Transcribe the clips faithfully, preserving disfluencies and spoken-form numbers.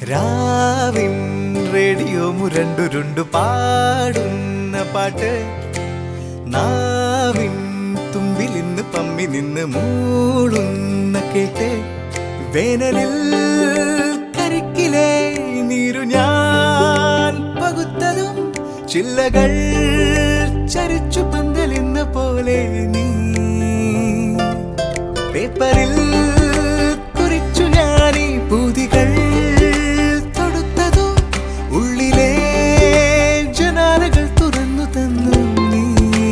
രാവിൻ റേഡിയോ മുരണ്ടുരുണ്ടു പാടുന്ന പാട്ട് നാവിൻ തുമ്പിൽ നിന്ന് പമ്മി നിന്ന് മൂളുന്ന കേട്ട് വേനലിൽ കരിക്കിലെ നീരു ഞാൻ പകുത്തതും ചില്ലകൾ ചരിച്ചു പന്തലിന്ന പോലെ നീ പേപ്പറിൽ കുറിച്ചു ഞാനീ പൂതികൾ തൊടുത്തതും ഉള്ളിലെ ജനാലകൾ തുറന്നു തന്നു നീ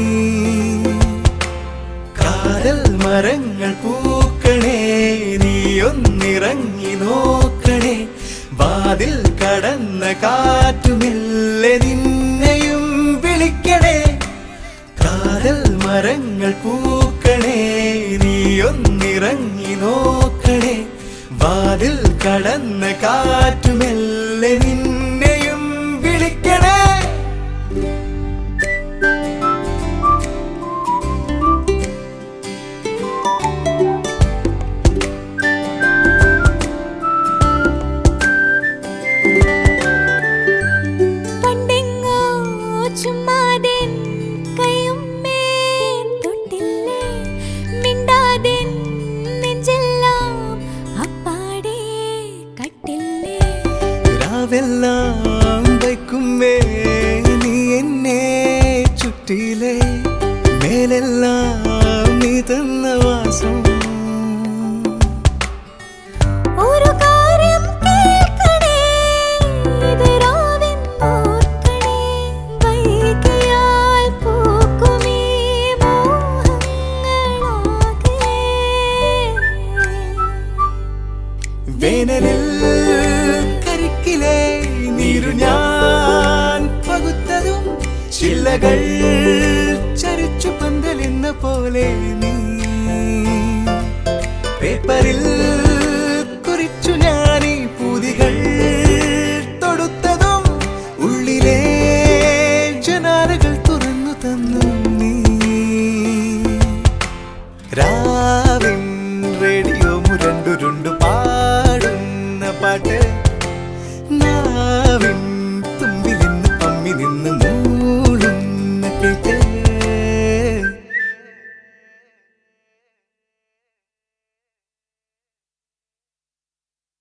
കാതൽ മരങ്ങൾ പൂക്കണേ നീ ഒന്നിറങ്ങി നോക്കണേ വാതിൽ കടന്ന കാറ്റുമെല്ലെ നിന്നെയും വിളിക്കണേ കാതൽ മരങ്ങൾ പൂക്കണേ നീ ഒന്നിറങ്ങി നോക്കണേ വാതിൽ കടന്ന കാറ്റുമെല്ലെ നിന്നെയും വിളിക്കണേ െല്ലാം വയ്ക്കുമേ നീ എന്നെ ചുറ്റിയിലെ മേലെല്ലാം നീ തന്ന വാസം ഒരു കാര്യം കേൾക്കണേ ഇത് രാവെന്നോർക്കണേ വൈകിയാൽ പൂക്കുമീ മോഹങ്ങളാകെ വേനലിൽ കരിക്കിലെ നീരു ഞാൻ പകുത്തതും ചില്ലകൾ ചരിച്ചു പന്തലിന്ന പോലെ നീ പേപ്പറിൽ